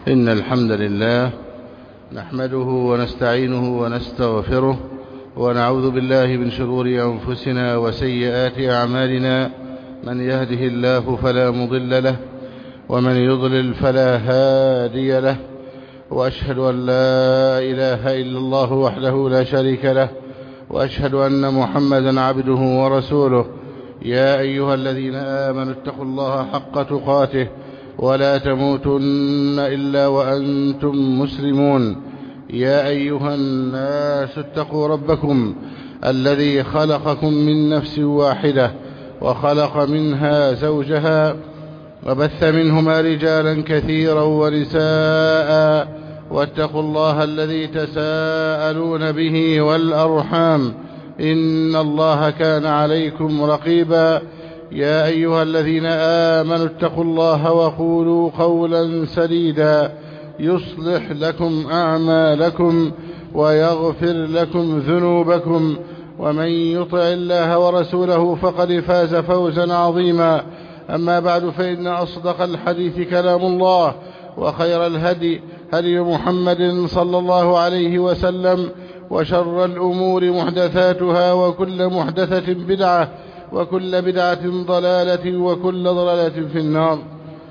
إن الحمد لله نحمده ونستعينه ونستغفره ونعوذ بالله من شرور أنفسنا وسيئات أعمالنا. من يهده الله فلا مضل له ومن يضلل فلا هادي له، وأشهد أن لا إله إلا الله وحده لا شريك له، وأشهد أن محمدا عبده ورسوله. يا أيها الذين آمنوا اتقوا الله حق تقاته ولا تموتن إلا وأنتم مسلمون. يا أيها الناس اتقوا ربكم الذي خلقكم من نفس واحدة وخلق منها زوجها وبث منهما رجالا كثيرا ونساء، واتقوا الله الذي تساءلون به والأرحام إن الله كان عليكم رقيبا. يا أيها الذين آمنوا اتقوا الله وقولوا قولا سديدا يصلح لكم أعمالكم ويغفر لكم ذنوبكم، ومن يطع الله ورسوله فقد فاز فوزا عظيما. أما بعد، فإن أصدق الحديث كلام الله، وخير الهدي هدي محمد صلى الله عليه وسلم، وشر الأمور محدثاتها، وكل محدثة بدعة، وكل بدعة ضلالة، وكل ضلالة في النار.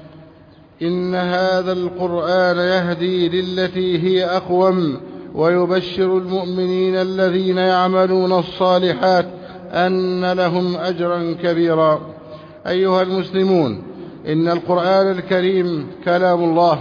إن هذا القرآن يهدي للتي هي أقوم، ويبشر المؤمنين الذين يعملون الصالحات أن لهم أجرا كبيرا. أيها المسلمون، إن القرآن الكريم كلام الله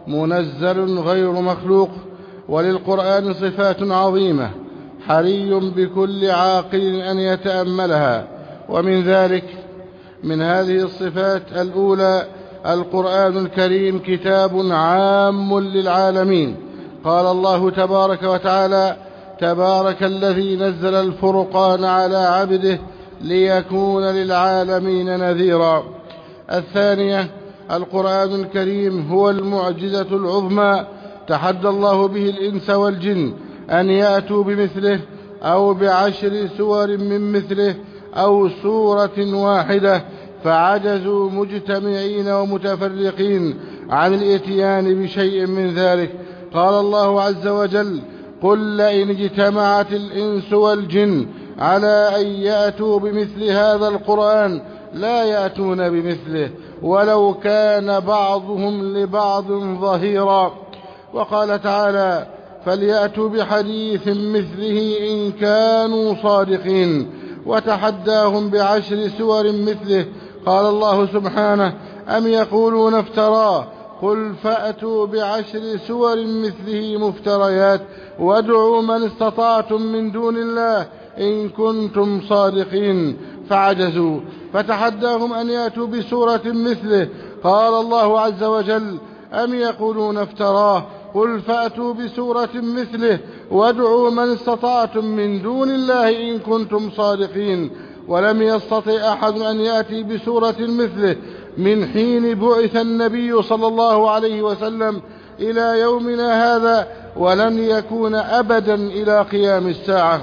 منزل غير مخلوق، وللقرآن صفات عظيمة حري بكل عاقل أن يتأملها. ومن ذلك، من هذه الصفات الأولى: القرآن الكريم كتاب عام للعالمين. قال الله تبارك وتعالى: تبارك الذي نزل الفرقان على عبده ليكون للعالمين نذيرا. الثانية: القرآن الكريم هو المعجزة العظمى تحدى الله به الإنس والجن أن يأتوا بمثله أو بعشر سور من مثله أو سورة واحدة، فعجزوا مجتمعين ومتفرقين عن الإتيان بشيء من ذلك. قال الله عز وجل: قل لئن اجتمعت الإنس والجن على أن يأتوا بمثل هذا القرآن لا يأتون بمثله ولو كان بعضهم لبعض ظهيرا. وقال تعالى: فليأتوا بحديث مثله إن كانوا صادقين، وتحداهم بعشر سور مثله. قال الله سبحانه: أم يقولون افتراه، قل فأتوا بعشر سور مثله مفتريات وادعوا من استطعتم من دون الله إن كنتم صادقين، فعجزوا فتحداهم أن يأتوا بسورة مثله. قال الله عز وجل: أم يقولون افتراه، قل فأتوا بسورة مثله وادعوا من استطعتم من دون الله إن كنتم صادقين. ولم يستطع أحد أن يأتي بسورة مثله من حين بعث النبي صلى الله عليه وسلم إلى يومنا هذا، ولن يكون أبدا إلى قيام الساعة.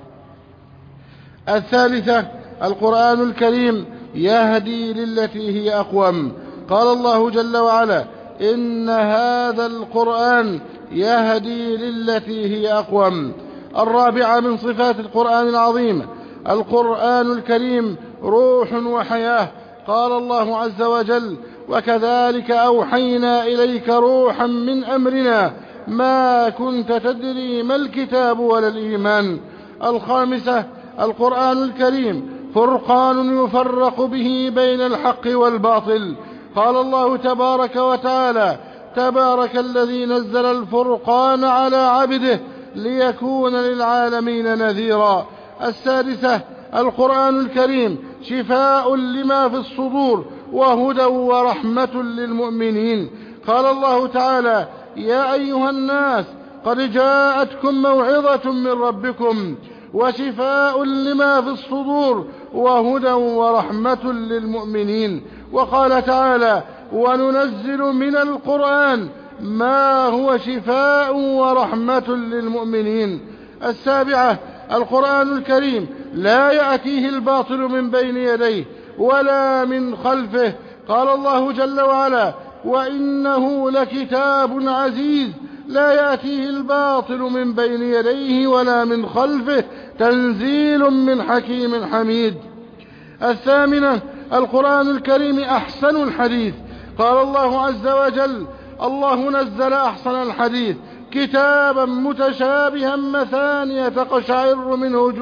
الثالثة: القرآن الكريم يهدي للتي هي أقوم. قال الله جل وعلا: إن هذا القرآن يهدي للتي هي أقوم. الرابعة من صفات القرآن العظيم: القرآن الكريم روح وحياة. قال الله عز وجل: وكذلك أوحينا إليك روحا من أمرنا ما كنت تدري ما الكتاب ولا الإيمان. الخامسة: القرآن الكريم فرقان يفرق به بين الحق والباطل. قال الله تبارك وتعالى: تبارك الذي نزل الفرقان على عبده ليكون للعالمين نذيرا. السادسة: القرآن الكريم شفاء لما في الصدور وهدى ورحمة للمؤمنين. قال الله تعالى: يا أيها الناس قد جاءتكم موعظة من ربكم وشفاء لما في الصدور وهدى ورحمة للمؤمنين. وقال تعالى: وننزل من القرآن ما هو شفاء ورحمة للمؤمنين. السابعة: القرآن الكريم لا يأتيه الباطل من بين يديه ولا من خلفه. قال الله جل وعلا: وإنه لكتاب عزيز لا يأتيه الباطل من بين يديه ولا من خلفه تنزيل من حكيم حميد. 8. القرآن الكريم أحسن الحديث. قال الله عز وجل: الله نزل أحسن الحديث كتابا متشابها مثانية تقشعر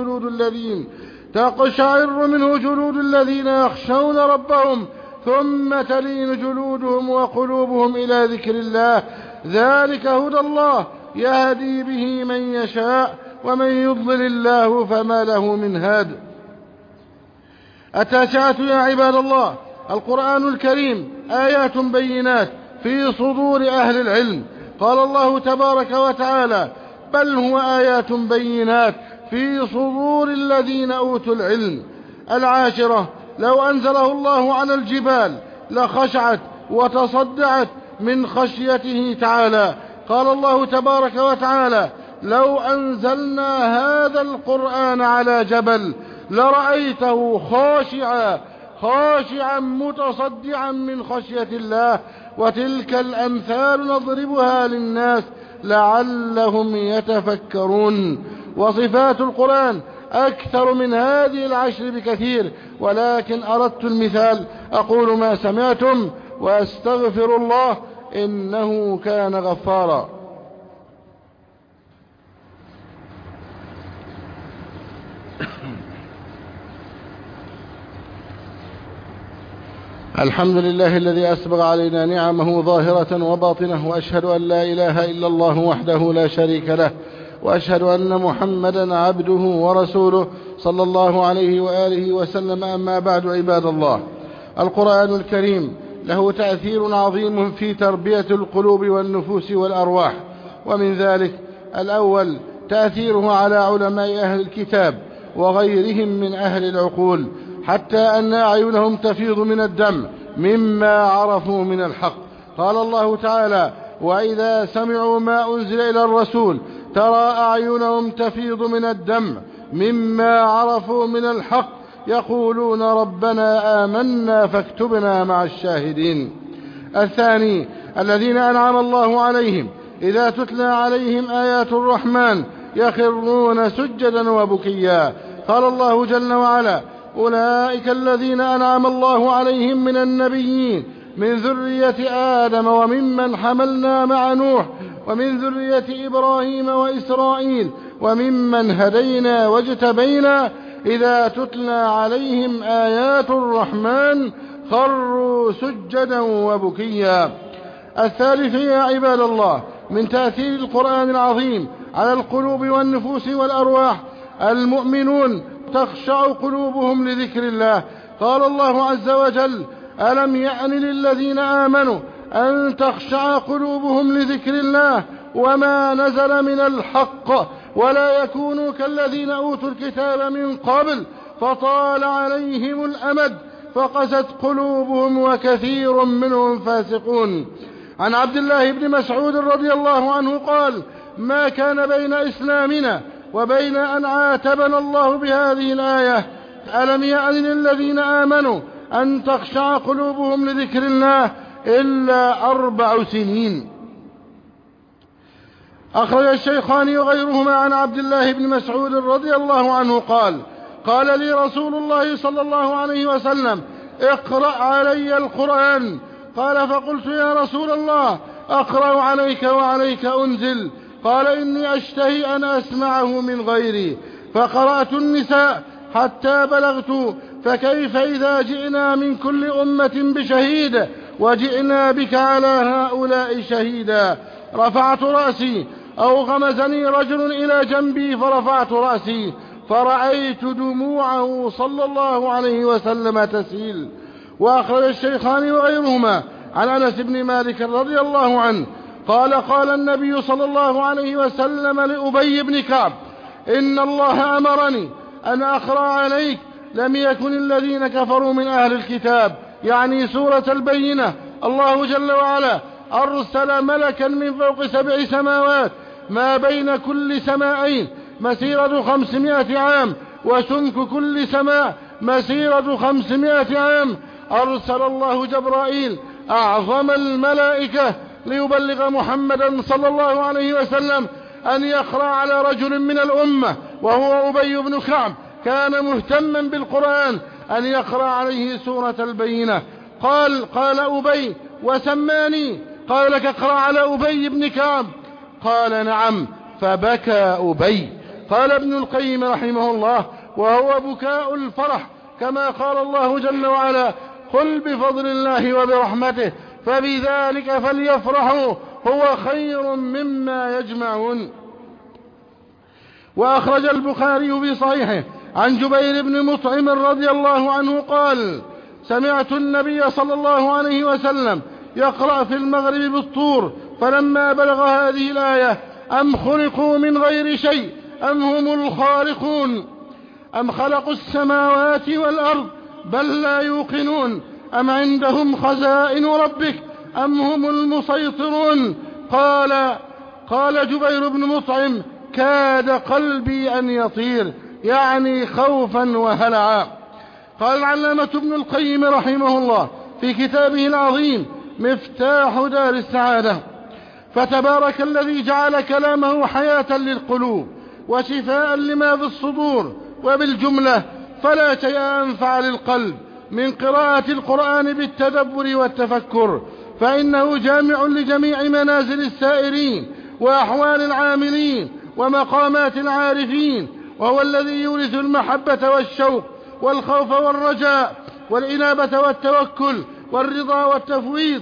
منه جلود الذين يخشون ربهم ثم تلين جلودهم وقلوبهم إلى ذكر الله ذلك هدى الله يهدي به من يشاء ومن يضلل الله فما له من هاد. 9. يا عباد الله، القرآن الكريم آيات بينات في صدور أهل العلم. قال الله تبارك وتعالى: بل هو آيات بينات في صدور الذين أوتوا العلم. 10. لو أنزله الله على الجبال لخشعت وتصدعت من خشيته تعالى. قال الله تبارك وتعالى: لو أنزلنا هذا القرآن على جبل لرأيته خاشعا متصدعا من خشية الله. وتلك الأمثال نضربها للناس لعلهم يتفكرون. وصفات القرآن أكثر من هذه 10 بكثير، ولكن أردت المثال. أقول ما سمعتم وأستغفر الله إنه كان غفارا. الحمد لله الذي أسبغ علينا نعمه ظاهرة وباطنة، وأشهد أن لا إله إلا الله وحده لا شريك له، وأشهد أن محمدا عبده ورسوله صلى الله عليه وآله وسلم. أما بعد، عباد الله، القرآن الكريم له تأثير عظيم في تربية القلوب والنفوس والأرواح. ومن ذلك: الأول تأثيره على علماء أهل الكتاب وغيرهم من أهل العقول، حتى أن أعينهم تفيض من الدمع مما عرفوا من الحق. قال الله تعالى: وإذا سمعوا ما أنزل إلى الرسول ترى أعينهم تفيض من الدمع مما عرفوا من الحق يقولون ربنا آمنا فاكتبنا مع الشاهدين. الثاني: الذين أنعم الله عليهم إذا تتلى عليهم آيات الرحمن يخرون سجدا وبكيا. قال الله جل وعلا: أولئك الذين أنعم الله عليهم من النبيين من ذرية آدم وممن حملنا مع نوح ومن ذرية إبراهيم وإسرائيل وممن هدينا واجتبينا إذا تتلى عليهم آيات الرحمن خروا سجدا وبكيا. الثالث: يا عباد الله، من تأثير القرآن العظيم على القلوب والنفوس والأرواح المؤمنون تخشع قلوبهم لذكر الله. قال الله عز وجل: ألم يأن للذين آمنوا أن تخشع قلوبهم لذكر الله وما نزل من الحق ولا يكونوا كالذين أوتوا الكتاب من قبل فطال عليهم الأمد فقست قلوبهم وكثير منهم فاسقون. عن عبد الله بن مسعود رضي الله عنه قال: ما كان بين إسلامنا وبين أن عاتبنا الله بهذه الآية ألم يأن للذين آمنوا أن تخشع قلوبهم لذكر الله إلا 4 سنين. أخرج الشيخان وغيرهما عن عبد الله بن مسعود رضي الله عنه قال: قال لي رسول الله صلى الله عليه وسلم: اقرأ علي القرآن. قال: فقلت: يا رسول الله، أقرأ عليك وعليك أنزل؟ قال: إني أشتهي أن أسمعه من غيري. فقرأت النساء حتى بلغت: فكيف إذا جئنا من كل أمة بشهيد وجئنا بك على هؤلاء شهيدا. رفعت رأسي أو غمزني رجل إلى جنبي فرفعت رأسي فرأيت دموعه صلى الله عليه وسلم تسيل. وأخرج الشيخان وغيرهما عن أنس بن مالك رضي الله عنه قال: قال النبي صلى الله عليه وسلم لأبي بن كعب: إن الله أمرني أن أقرأ عليك لم يكن الذين كفروا من أهل الكتاب، يعني سورة البينة. الله جل وعلا أرسل ملكا من فوق 7 سماوات ما بين كل سماءين مسيرة 500 عام وسمك كل سماء مسيرة 500 عام. أرسل الله جبرائيل أعظم الملائكة ليبلغ محمدا صلى الله عليه وسلم أن يقرأ على رجل من الأمة وهو أبي بن كعب، كان مهتما بالقرآن، أن يقرأ عليه سورة البينة. قال أبي وسماني، قال لك اقرأ على أبي بن كعب، قال نعم، فبكى أبي. قال ابن القيم رحمه الله: وهو بكاء الفرح، كما قال الله جل وعلا: قل بفضل الله وبرحمته فبذلك فليفرحوا هو خير مما يجمعون. وأخرج البخاري في صحيحه عن جبير بن مطعم رضي الله عنه قال: سمعت النبي صلى الله عليه وسلم يقرأ في المغرب بالطور، فلما بلغ هذه الآية: أم خلقوا من غير شيء أم هم الخالقون، أم خلقوا السماوات والأرض بل لا يوقنون، أم عندهم خزائن ربك أم هم المسيطرون. قال جبير بن مطعم: كاد قلبي أن يطير، يعني خوفا وهلعا. قال العلامة ابن القيم رحمه الله في كتابه العظيم مفتاح دار السعادة: فتبارك الذي جعل كلامه حياة للقلوب وشفاء لما في الصدور. وبالجملة فلا شيء أنفع للقلب من قراءة القرآن بالتدبر والتفكر، فإنه جامع لجميع منازل السائرين وأحوال العاملين ومقامات العارفين، وهو الذي يورث المحبة والشوق والخوف والرجاء والإنابة والتوكل والرضا والتفويض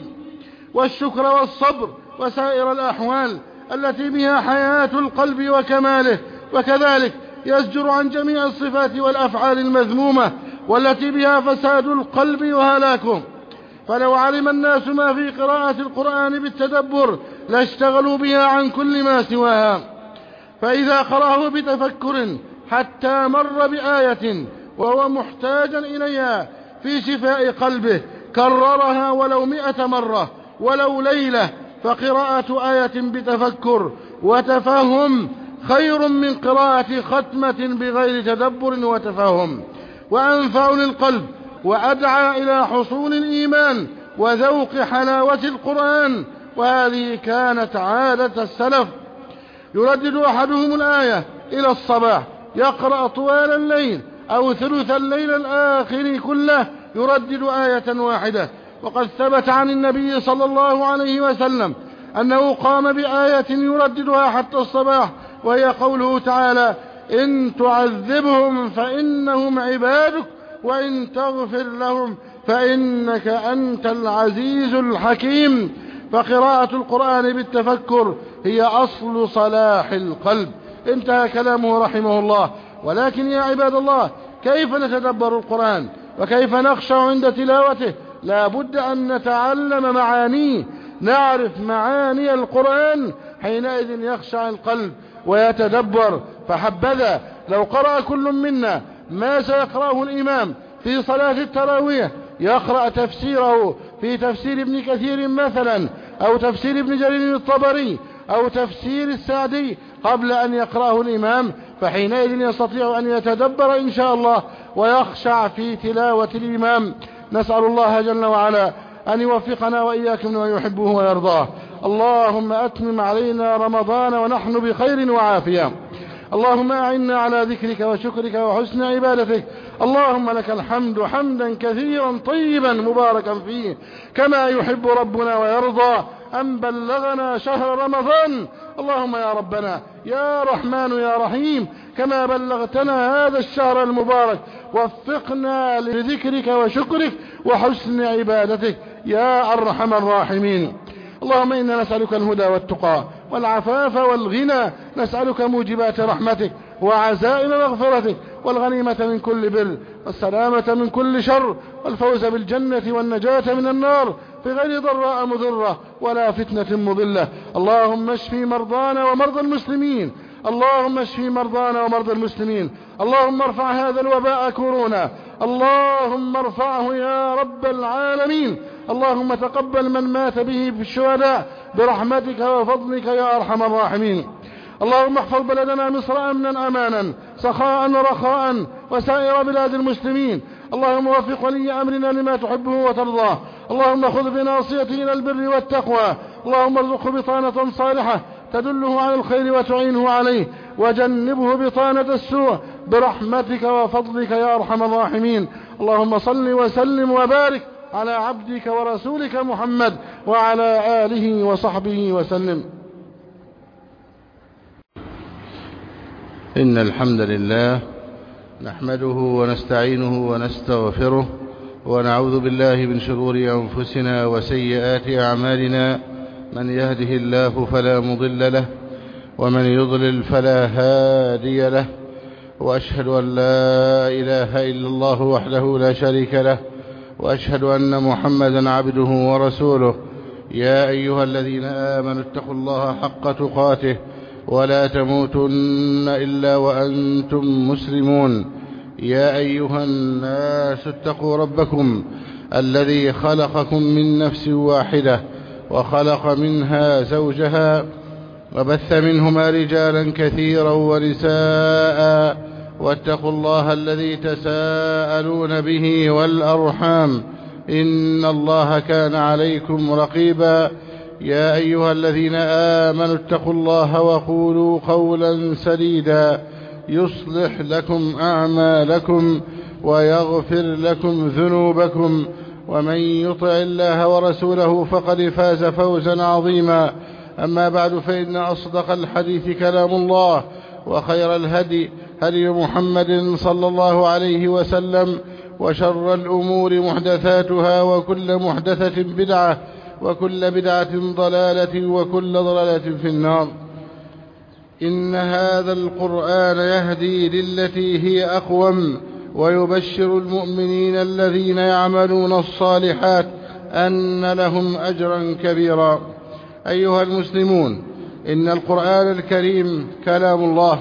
والشكر والصبر وسائر الأحوال التي بها حياة القلب وكماله. وكذلك يزجر عن جميع الصفات والأفعال المذمومة والتي بها فساد القلب وهلاكه. فلو علم الناس ما في قراءة القرآن بالتدبر لاشتغلوا بها عن كل ما سواها، فإذا قرأه بتفكر حتى مر بآية وهو محتاجا إليها في شفاء قلبه كررها ولو 100 مرة ولو ليلة، فقراءة آية بتفكر وتفهم خير من قراءة ختمة بغير تدبر وتفهم، وأنفع للقلب وأدعى إلى حصول الإيمان وذوق حلاوة القرآن. وهذه كانت عادة السلف: يردد أحدهم الآية إلى الصباح، يقرأ طوال الليل أو ثلث الليل الآخر كله يردد آية واحدة. وقد ثبت عن النبي صلى الله عليه وسلم أنه قام بآية يرددها حتى الصباح، وهي قوله تعالى: إن تعذبهم فإنهم عبادك وإن تغفر لهم فإنك أنت العزيز الحكيم. فقراءة القرآن بالتفكر هي أصل صلاح القلب. انتهى كلامه رحمه الله. ولكن يا عباد الله، كيف نتدبر القرآن وكيف نخشع عند تلاوته؟ لا بد أن نتعلم معانيه، نعرف معاني القرآن، حينئذ يخشع القلب ويتدبر. فحبذا لو قرأ كل منا ما سيقرأه الإمام في صلاة التراويح، يقرأ تفسيره في تفسير ابن كثير مثلا، أو تفسير ابن جرير الطبري، أو تفسير السعدي قبل أن يقرأه الإمام، فحينئذ يستطيع أن يتدبر إن شاء الله ويخشع في تلاوة الإمام. نسأل الله جل وعلا أن يوفقنا وإياكم لما يحبه ويرضاه. اللهم أتمم علينا رمضان ونحن بخير وعافية. اللهم أعنا على ذكرك وشكرك وحسن عبادتك. اللهم لك الحمد حمدا كثيرا طيبا مباركا فيه، كما يحب ربنا ويرضى أن بلغنا شهر رمضان. اللهم يا ربنا يا رحمن يا رحيم، كما بلغتنا هذا الشهر المبارك وفقنا لذكرك وشكرك وحسن عبادتك يا أرحم الراحمين. اللهم إنا نسألك الهدى والتقى والعفاف والغنى، نسألك موجبات رحمتك وعزائم مغفرتك والغنيمة من كل بر والسلامة من كل شر والفوز بالجنة والنجاة من النار في غير ضراء مضرة ولا فتنة مضلة. اللهم اشف مرضانا ومرضى المسلمين، اللهم اشف مرضانا ومرضى المسلمين. اللهم ارفع هذا الوباء كورونا، اللهم ارفعه يا رب العالمين. اللهم تقبل من مات به في الشهداء برحمتك وفضلك يا أرحم الراحمين. اللهم احفظ بلدنا مصر أمنا أمانا سخاء رخاء وسائر بلاد المسلمين. اللهم وفق ولي أمرنا لما تحبه وترضاه. اللهم خذ بناصيته إلى البر والتقوى، اللهم ارزقه بطانة صالحة تدله على الخير وتعينه عليه، وجنبه بطانة السوء برحمتك وفضلك يا أرحم الراحمين. اللهم صل وسلم وبارك على عبدك ورسولك محمد وعلى آله وصحبه وسلم. إن الحمد لله نحمده ونستعينه ونستغفره ونعوذ بالله من شرور أنفسنا وسيئات أعمالنا، من يهده الله فلا مضل له ومن يضلل فلا هادي له، وأشهد أن لا إله إلا الله وحده لا شريك له، وأشهد أن محمدا عبده ورسوله. يا أيها الذين آمنوا اتقوا الله حق تقاته ولا تموتن إلا وأنتم مسلمون. يا أيها الناس اتقوا ربكم الذي خلقكم من نفس واحدة وخلق منها زوجها وبث منهما رجالا كثيرا ونساء، واتقوا الله الذي تساءلون به والأرحام إن الله كان عليكم رقيبا. يا أيها الذين آمنوا اتقوا الله وقولوا قولا سديدا يصلح لكم أعمالكم ويغفر لكم ذنوبكم، ومن يطع الله ورسوله فقد فاز فوزا عظيما. أما بعد، فإن أصدق الحديث كلام الله، وخير الهدي هدي محمد صلى الله عليه وسلم، وشر الأمور محدثاتها، وكل محدثة بدعة، وكل بدعة ضلالة، وكل ضلالة في النار. إن هذا القرآن يهدي للتي هي أقوم، ويبشر المؤمنين الذين يعملون الصالحات أن لهم أجرا كبيرا. أيها المسلمون، إن القرآن الكريم كلام الله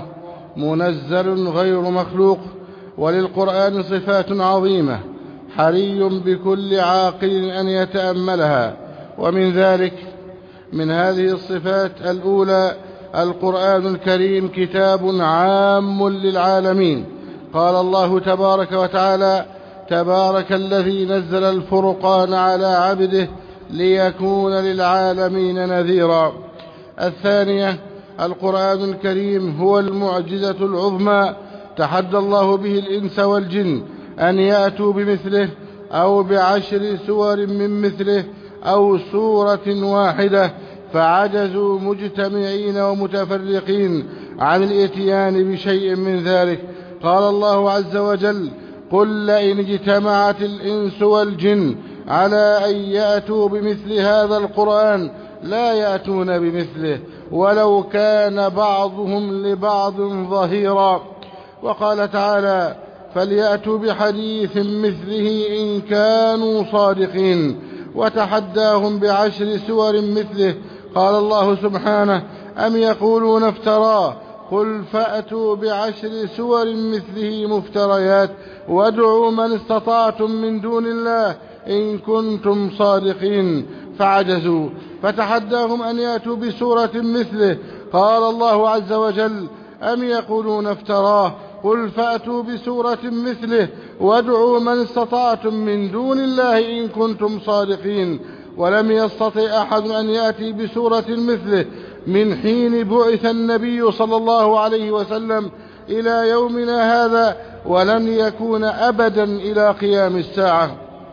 منزل غير مخلوق، وللقرآن صفات عظيمة حري بكل عاقل أن يتأملها. ومن ذلك، من هذه الصفات الأولى: القرآن الكريم كتاب عام للعالمين. قال الله تبارك وتعالى: تبارك الذي نزل الفرقان على عبده ليكون للعالمين نذيرا. الثانية: القرآن الكريم هو المعجزة العظمى تحدى الله به الإنس والجن أن يأتوا بمثله أو بعشر سور من مثله أو سورة واحدة، فعجزوا مجتمعين ومتفرقين عن الإتيان بشيء من ذلك. قال الله عز وجل: قل لئن اجتمعت الإنس والجن على أن يأتوا بمثل هذا القرآن لا يأتون بمثله ولو كان بعضهم لبعض ظهيرا. وقال تعالى: فليأتوا بحديث مثله إن كانوا صادقين، وتحداهم بعشر سور مثله. قال الله سبحانه: أم يقولون افتراه، قل فأتوا بعشر سور مثله مفتريات وادعوا من استطعتم من دون الله إن كنتم صادقين، فعجزوا فتحداهم أن يأتوا بسورة مثله. قال الله عز وجل: أم يقولون افتراه، قل فأتوا بسورة مثله وادعوا من استطعتم من دون الله إن كنتم صادقين. ولم يستطع أحد أن يأتي بسورة مثله من حين بعث النبي صلى الله عليه وسلم إلى يومنا هذا، ولن يكون أبدا إلى قيام الساعة.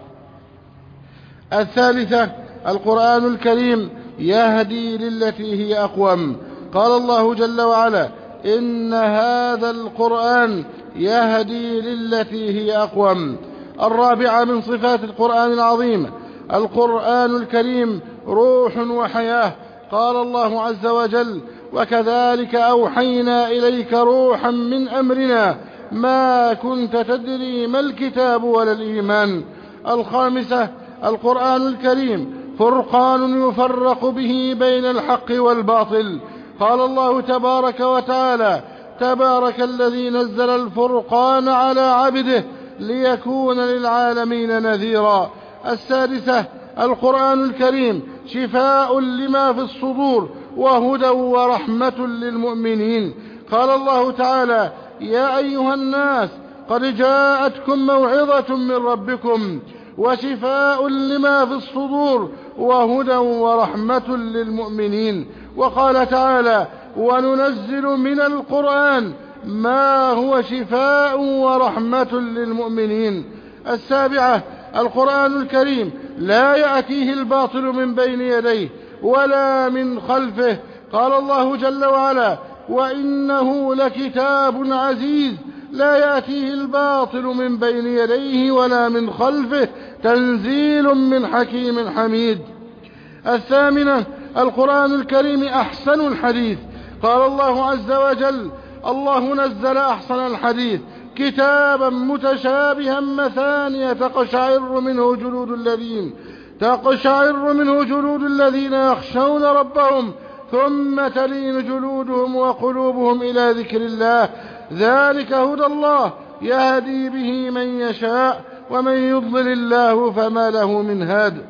الثالثة: القرآن الكريم يهدي للتي هي أقوم. قال الله جل وعلا: إن هذا القرآن يهدي للتي هي أقوم. الرابعة من صفات القرآن العظيم: القرآن الكريم روح وحياة. قال الله عز وجل: وكذلك أوحينا إليك روحا من أمرنا ما كنت تدري ما الكتاب ولا الإيمان. الخامسة: القرآن الكريم فرقان يفرق به بين الحق والباطل. قال الله تبارك وتعالى: تبارك الذي نزل الفرقان على عبده ليكون للعالمين نذيرا. السادسة: القرآن الكريم شفاء لما في الصدور وهدى ورحمة للمؤمنين. قال الله تعالى: يا أيها الناس قد جاءتكم موعظة من ربكم وشفاء لما في الصدور وهدى ورحمة للمؤمنين. وقال تعالى: وننزل من القرآن ما هو شفاء ورحمة للمؤمنين. 7. القرآن الكريم لا يأتيه الباطل من بين يديه ولا من خلفه. قال الله جل وعلا: وإنه لكتاب عزيز لا يأتيه الباطل من بين يديه ولا من خلفه تنزيل من حكيم حميد. 8. القرآن الكريم أحسن الحديث. قال الله عز وجل: الله نزل أحسن الحديث كتابا متشابها مثانية تقشعر منه جلود الذين يخشون ربهم ثم تلين جلودهم وقلوبهم إلى ذكر الله ذلك هدى الله يهدي به من يشاء ومن يضلل الله فما له من هاد.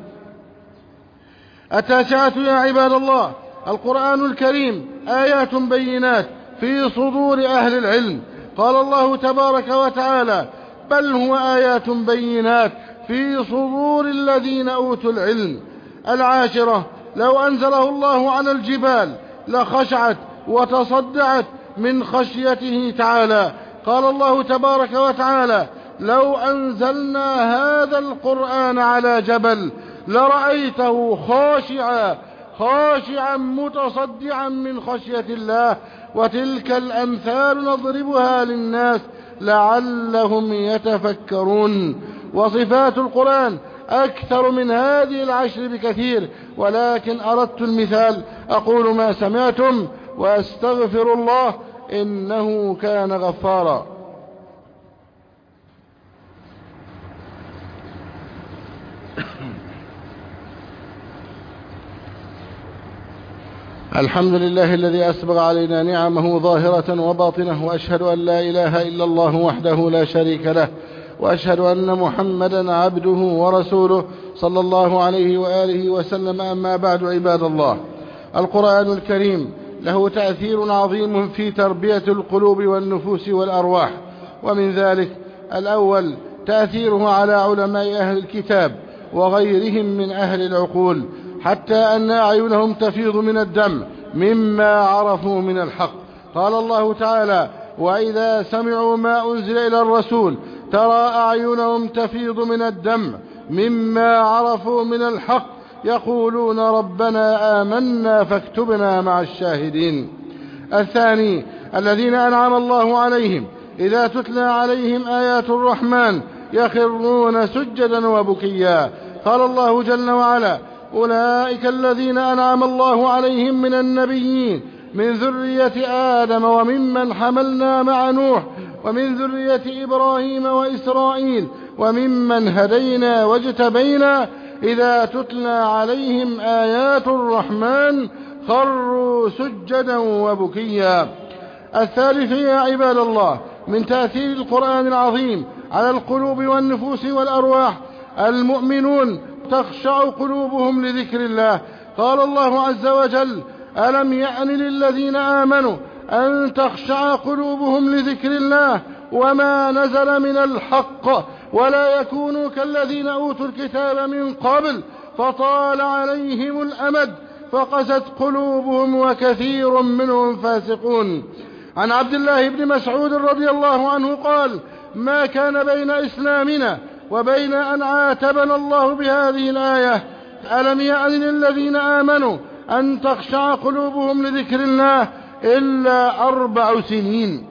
9. يا عباد الله، القرآن الكريم آيات بينات في صدور أهل العلم. قال الله تبارك وتعالى: بل هو آيات بينات في صدور الذين أوتوا العلم. 10. لو أنزله الله على الجبال لخشعت وتصدعت من خشيته تعالى. قال الله تبارك وتعالى: لو أنزلنا هذا القرآن على جبل لرأيته خاشعا متصدعا من خشية الله. وتلك الأمثال نضربها للناس لعلهم يتفكرون. وصفات القرآن أكثر من هذه 10 بكثير، ولكن أردت المثال. أقول ما سمعتم وأستغفر الله إنه كان غفارا. الحمد لله الذي أسبغ علينا نعمه ظاهرة وباطنة، وأشهد أن لا إله إلا الله وحده لا شريك له، وأشهد أن محمدا عبده ورسوله صلى الله عليه وآله وسلم. أما بعد، عباد الله، القرآن الكريم له تأثير عظيم في تربية القلوب والنفوس والأرواح. ومن ذلك: الأول تأثيره على علماء أهل الكتاب وغيرهم من أهل العقول، حتى أن أعينهم تفيض من الدمع مما عرفوا من الحق. قال الله تعالى: وإذا سمعوا ما أنزل إلى الرسول ترى أعينهم تفيض من الدمع مما عرفوا من الحق يقولون ربنا آمنا فاكتبنا مع الشاهدين. الثاني: الذين أنعم الله عليهم إذا تتلى عليهم آيات الرحمن يخرون سجدا وبكيا. قال الله جل وعلا: أولئك الذين أنعم الله عليهم من النبيين من ذرية آدم وممن حملنا مع نوح ومن ذرية إبراهيم وإسرائيل وممن هدينا واجتبينا إذا تتلى عليهم آيات الرحمن خروا سجدا وبكيا. الثالث: يا عباد الله، من تأثير القرآن العظيم على القلوب والنفوس والأرواح المؤمنون تخشع قلوبهم لذكر الله. قال الله عز وجل: ألم يأن للذين آمنوا أن تخشع قلوبهم لذكر الله وما نزل من الحق ولا يكونوا كالذين أوتوا الكتاب من قبل فطال عليهم الأمد فقست قلوبهم وكثير منهم فاسقون. عن عبد الله بن مسعود رضي الله عنه قال: ما كان بين إسلامنا وبين أن عاتبنا الله بهذه الآية ألم يأن للذين آمنوا أن تخشع قلوبهم لذكر الله إلا 4 سنين.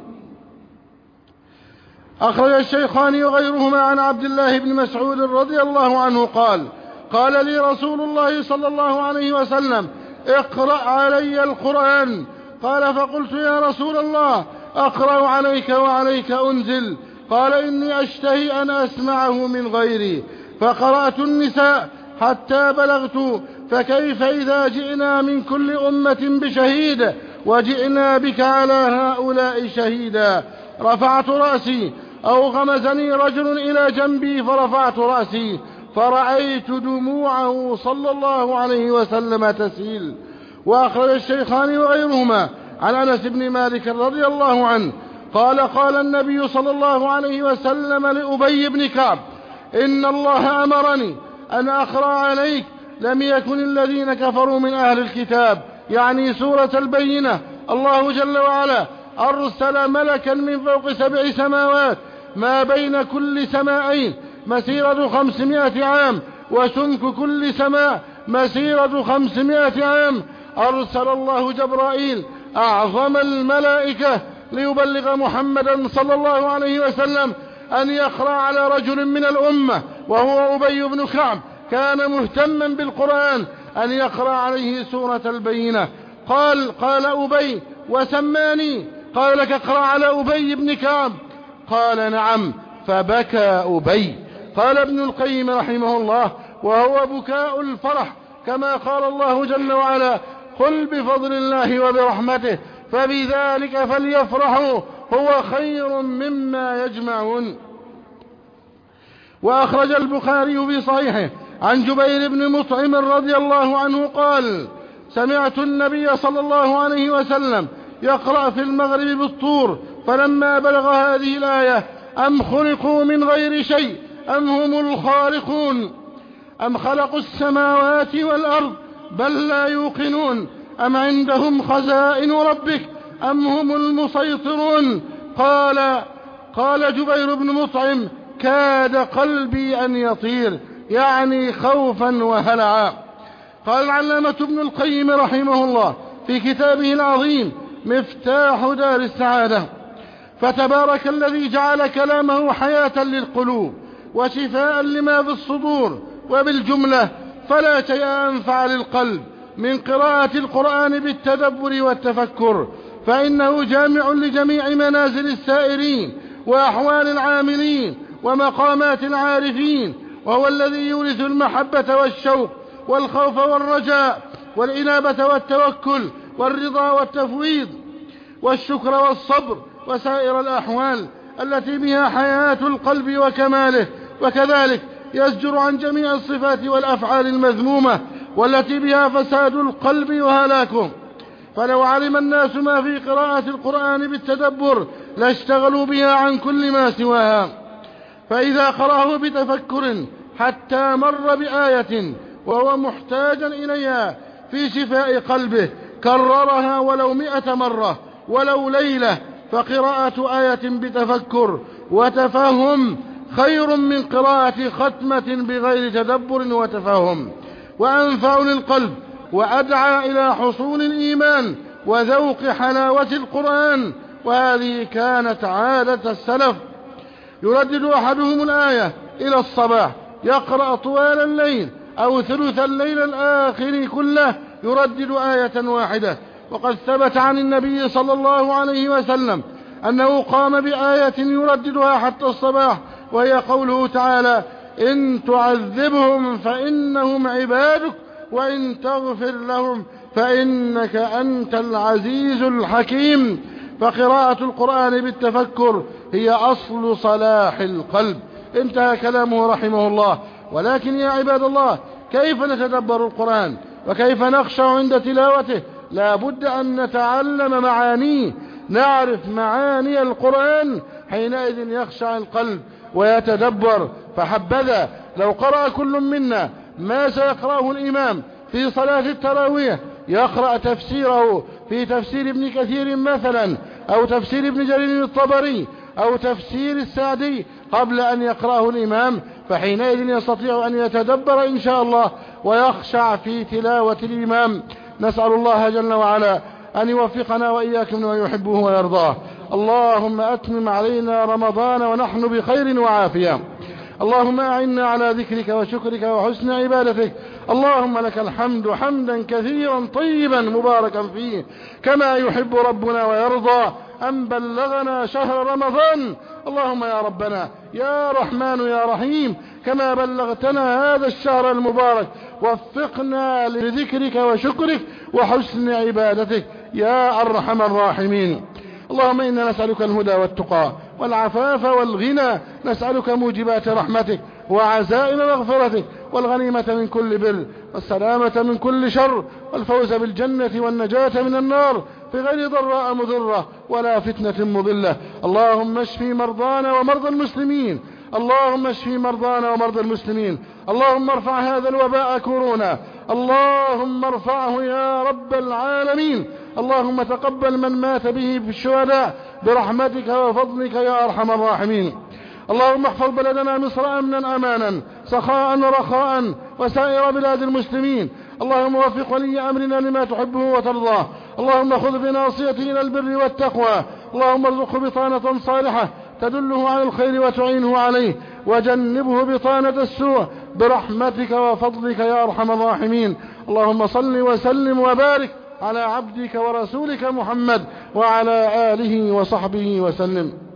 أخرج الشيخان وغيرهما عن عبد الله بن مسعود رضي الله عنه قال: قال لي رسول الله صلى الله عليه وسلم: اقرأ علي القرآن. قال: فقلت: يا رسول الله، أقرأ عليك وعليك أنزل؟ قال: إني أشتهي أن أسمعه من غيري. فقرأت النساء حتى بلغت: فكيف إذا جئنا من كل أمة بشهيد وجئنا بك على هؤلاء شهيدا. رفعت رأسي أو غمزني رجل إلى جنبي فرفعت رأسي فرأيت دموعه صلى الله عليه وسلم تسيل. وأخرج الشيخان وغيرهما عن أنس بن مالك رضي الله عنه قال: قال النبي صلى الله عليه وسلم لأبي بن كعب: إن الله أمرني أن أقرأ عليك لم يكن الذين كفروا من أهل الكتاب، يعني سورة البينة. الله جل وعلا أرسل ملكا من فوق 7 سماوات، ما بين كل سماءين مسيرة 500 عام، وسمك كل سماء مسيرة 500 عام. أرسل الله جبرائيل أعظم الملائكة ليبلغ محمدا صلى الله عليه وسلم أن يقرأ على رجل من الأمة وهو أبي بن كعب، كان مهتما بالقرآن، أن يقرأ عليه سورة البينة. قال أبي وسماني، قال لك اقرأ على أبي بن كعب؟ قال نعم، فبكى أبي. قال ابن القيم رحمه الله: وهو بكاء الفرح، كما قال الله جل وعلا: قل بفضل الله وبرحمته فبذلك فليفرحوا هو خير مما يجمعون. وأخرج البخاري في صحيحه عن جبير بن مطعم رضي الله عنه قال: سمعت النبي صلى الله عليه وسلم يقرأ في المغرب بالطور، فلما بلغ هذه الآية: أم خلقوا من غير شيء أم هم الخالقون، أم خلقوا السماوات والأرض بل لا يوقنون، أم عندهم خزائن ربك أم هم المسيطرون. قال جبير بن مطعم: كاد قلبي أن يطير، يعني خوفا وهلعا. قال العلامة ابن القيم رحمه الله في كتابه العظيم مفتاح دار السعادة: فتبارك الذي جعل كلامه حياة للقلوب وشفاء لما في الصدور. وبالجملة فلا شيء أنفع للقلب من قراءة القرآن بالتدبر والتفكر، فإنه جامع لجميع منازل السائرين وأحوال العاملين ومقامات العارفين، وهو الذي يورث المحبة والشوق والخوف والرجاء والإنابة والتوكل والرضا والتفويض والشكر والصبر وسائر الأحوال التي بها حياة القلب وكماله. وكذلك يزجر عن جميع الصفات والأفعال المذمومة والتي بها فساد القلب وهلاكه. فلو علم الناس ما في قراءة القرآن بالتدبر لاشتغلوا بها عن كل ما سواها، فإذا قرأه بتفكر حتى مر بآية وهو محتاجا إليها في شفاء قلبه كررها ولو 100 مرة ولو ليلة، فقراءة آية بتفكر وتفهم خير من قراءة ختمة بغير تدبر وتفهم، وأنفع للقلب وأدعى إلى حصول الإيمان وذوق حلاوة القرآن. وهذه كانت عادة السلف: يردد أحدهم الآية إلى الصباح، يقرأ طوال الليل أو ثلث الليل الآخر كله يردد آية واحدة. وقد ثبت عن النبي صلى الله عليه وسلم أنه قام بآية يرددها حتى الصباح، وهي قوله تعالى: إن تعذبهم فإنهم عبادك وإن تغفر لهم فإنك أنت العزيز الحكيم. فقراءة القرآن بالتفكر هي أصل صلاح القلب. انتهى كلامه رحمه الله. ولكن يا عباد الله، كيف نتدبر القرآن وكيف نخشع عند تلاوته؟ لا بد أن نتعلم معانيه، نعرف معاني القرآن، حينئذ يخشع القلب ويتدبر. فحبذا لو قرأ كل منا ما سيقرأه الإمام في صلاة التراويح، يقرأ تفسيره في تفسير ابن كثير مثلا، أو تفسير ابن جرير الطبري، أو تفسير السعدي قبل أن يقرأه الإمام، فحينئذ يستطيع أن يتدبر إن شاء الله ويخشع في تلاوة الإمام. نسأل الله جل وعلا أن يوفقنا وإياكم لما يحبه ويرضاه. اللهم أتمم علينا رمضان ونحن بخير وعافية. اللهم أعنا على ذكرك وشكرك وحسن عبادتك. اللهم لك الحمد حمدا كثيرا طيبا مباركا فيه، كما يحب ربنا ويرضى، أن بلغنا شهر رمضان. اللهم يا ربنا يا رحمن يا رحيم، كما بلغتنا هذا الشهر المبارك وفقنا لذكرك وشكرك وحسن عبادتك يا أرحم الراحمين. اللهم إنا نسألك الهدى والتقى والعفاف والغنى، نسألك موجبات رحمتك وعزائم مغفرتك والغنيمة من كل بر والسلامة من كل شر والفوز بالجنة والنجاة من النار بغير ضراء مضرة ولا فتنة مضلة. اللهم اشف مرضانا ومرضى المسلمين، اللهم اشف مرضانا ومرضى المسلمين. اللهم ارفع هذا الوباء كورونا، اللهم ارفعه يا رب العالمين. اللهم تقبل من مات به في الشهداء برحمتك وفضلك يا أرحم الراحمين. اللهم احفظ بلدنا مصر أمنا أمانا سخاء ورخاء وسائر بلاد المسلمين. اللهم وفق ولي أمرنا لما تحبه وترضاه. اللهم خذ بناصيته إلى البر والتقوى. اللهم ارزقه بطانة صالحة تدله على الخير وتعينه عليه، وجنبه بطانة السوء برحمتك وفضلك يا أرحم الراحمين. اللهم صل وسلم وبارك على عبدك ورسولك محمد وعلى آله وصحبه وسلم.